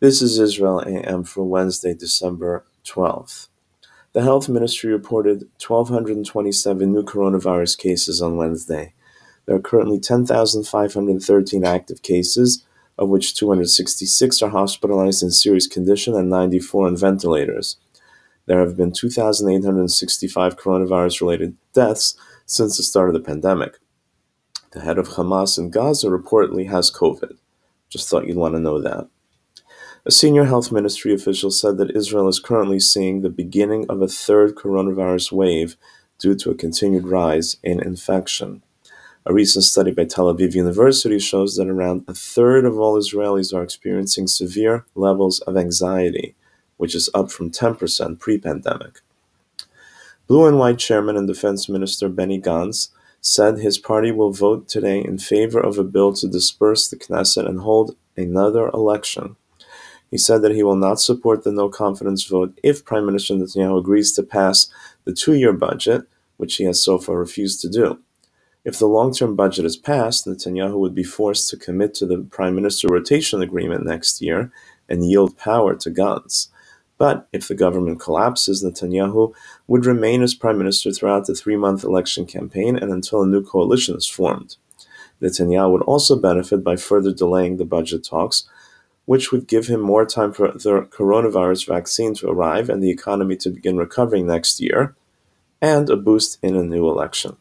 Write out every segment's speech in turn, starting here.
This is Israel AM for Wednesday, December 12th. The Health Ministry reported 1,227 new coronavirus cases on Wednesday. There are currently 10,513 active cases, of which 266 are hospitalized in serious condition and 94 on ventilators. There have been 2,865 coronavirus-related deaths since the start of the pandemic. The head of Hamas in Gaza reportedly has COVID. Just thought you'd want to know that. A senior health ministry official said that Israel is currently seeing the beginning of a third coronavirus wave due to a continued rise in infection. A recent study by Tel Aviv University shows that around a third of all Israelis are experiencing severe levels of anxiety, which is up from 10% pre-pandemic. Blue and White Chairman and Defense Minister Benny Gantz said his party will vote today in favor of a bill to disperse the Knesset and hold another election. He said that he will not support the no-confidence vote if Prime Minister Netanyahu agrees to pass the 2-year budget, which he has so far refused to do. If the long-term budget is passed, Netanyahu would be forced to commit to the Prime Minister rotation agreement next year and yield power to Gantz. But if the government collapses, Netanyahu would remain as Prime Minister throughout the 3-month election campaign and until a new coalition is formed. Netanyahu would also benefit by further delaying the budget talks, which would give him more time for the coronavirus vaccine to arrive and the economy to begin recovering next year, and a boost in a new election.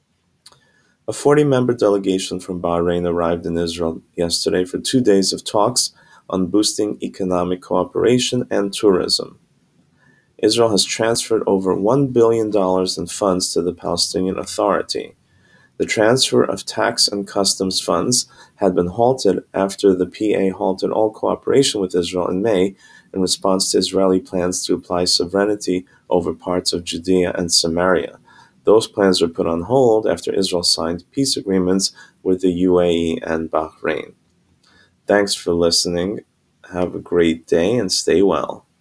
A 40-member delegation from Bahrain arrived in Israel yesterday for 2 days of talks on boosting economic cooperation and tourism. Israel has transferred over $1 billion in funds to the Palestinian Authority. The transfer of tax and customs funds had been halted after the PA halted all cooperation with Israel in May in response to Israeli plans to apply sovereignty over parts of Judea and Samaria. Those plans were put on hold after Israel signed peace agreements with the UAE and Bahrain. Thanks for listening. Have a great day and stay well.